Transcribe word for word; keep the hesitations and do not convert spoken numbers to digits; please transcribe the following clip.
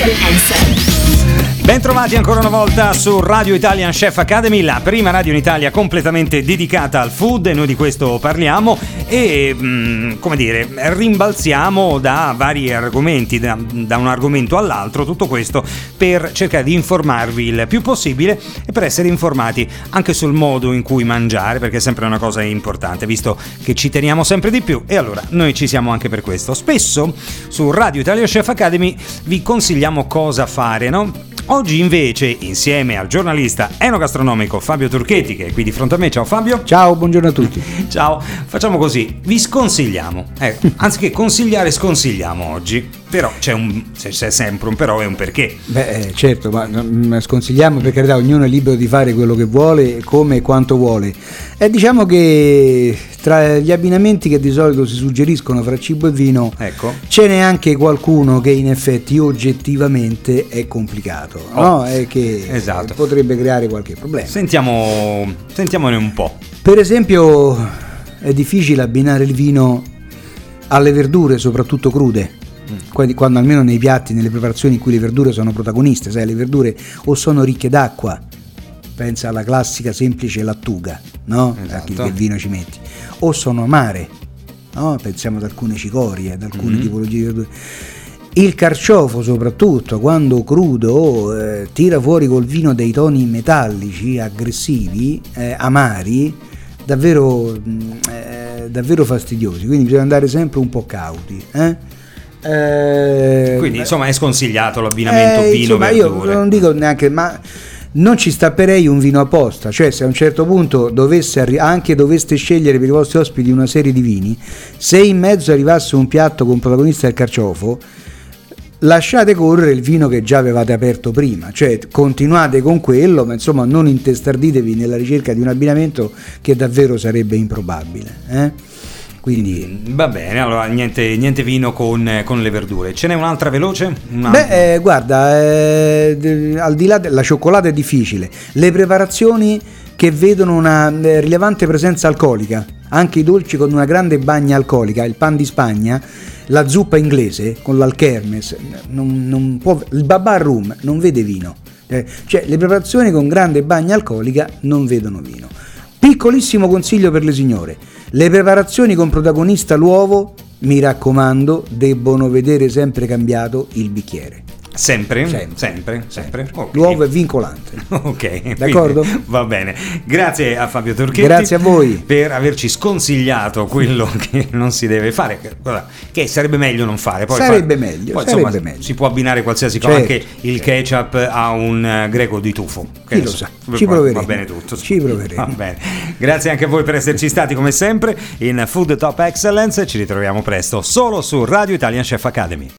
Excellence. Bentrovati ancora una volta su Radio Italian Chef Academy, la prima radio in Italia completamente dedicata al food, e noi di questo parliamo e, mh, come dire, rimbalziamo da vari argomenti, da, da un argomento all'altro, tutto questo per cercare di informarvi il più possibile e per essere informati anche sul modo in cui mangiare, perché è sempre una cosa importante, visto che ci teniamo sempre di più, e allora noi ci siamo anche per questo. Spesso su Radio Italian Chef Academy vi consigliamo cosa fare, no? Oggi invece, insieme al giornalista enogastronomico Fabio Turchetti, che è qui di fronte a me. Ciao Fabio. Ciao, buongiorno a tutti. Ciao, facciamo così, vi sconsigliamo, eh, anziché consigliare sconsigliamo oggi, però c'è un c'è sempre un però e un perché. Beh, certo, ma mm, sconsigliamo, per carità, ognuno è libero di fare quello che vuole, come e quanto vuole. E diciamo che tra gli abbinamenti che di solito si suggeriscono fra cibo e vino, ecco, ce n'è anche qualcuno che in effetti oggettivamente è complicato, oh, no? E che esatto, potrebbe creare qualche problema. Sentiamo, sentiamone un po'. Per esempio, è difficile abbinare il vino alle verdure, soprattutto crude. Quando, quando almeno nei piatti, nelle preparazioni in cui le verdure sono protagoniste, sai, le verdure o sono ricche d'acqua, pensa alla classica semplice lattuga, no? Esatto. Che il vino ci metti, o sono amare, no? Pensiamo ad alcune cicorie, ad alcune mm-hmm. tipologie di verdure. Il carciofo, soprattutto quando crudo, eh, tira fuori col vino dei toni metallici, aggressivi, eh, amari, davvero, eh, davvero fastidiosi, quindi bisogna andare sempre un po' cauti, eh? Eh, quindi insomma è sconsigliato l'abbinamento eh, vino-verdure. Io non dico neanche, ma non ci stapperei un vino apposta, cioè se a un certo punto dovesse arri- anche doveste scegliere per i vostri ospiti una serie di vini, se in mezzo arrivasse un piatto con protagonista il carciofo, lasciate correre il vino che già avevate aperto prima, cioè continuate con quello, ma insomma non intestarditevi nella ricerca di un abbinamento che davvero sarebbe improbabile, eh? Quindi va bene, allora niente, niente vino con, con le verdure. Ce n'è un'altra veloce? Una... Beh, eh, guarda, eh, al di là della cioccolata è difficile. Le preparazioni che vedono una eh, rilevante presenza alcolica, anche i dolci con una grande bagna alcolica, il pan di Spagna, la zuppa inglese con l'alkermes, non, non può, il babà rum non vede vino. Eh, cioè le preparazioni con grande bagna alcolica non vedono vino. Piccolissimo consiglio per le signore: le preparazioni con protagonista l'uovo, mi raccomando, debbono vedere sempre cambiato il bicchiere. Sempre? Sempre, sempre. sempre. Okay. L'uovo è vincolante. Ok, d'accordo? Va bene. Grazie a Fabio Turchetti. Grazie a voi per averci sconsigliato quello che non si deve fare, che sarebbe meglio non fare. Poi sarebbe fa... meglio. Poi, sarebbe insomma, meglio. Si può abbinare qualsiasi cosa, certo, anche il certo. ketchup a un greco di tufo. Chi lo sa? Ci proveremo. Va bene tutto. Ci proveremo. Va bene. Grazie anche a voi per esserci stati come sempre in Food Top Excellence. Ci ritroviamo presto solo su Radio Italian Chef Academy.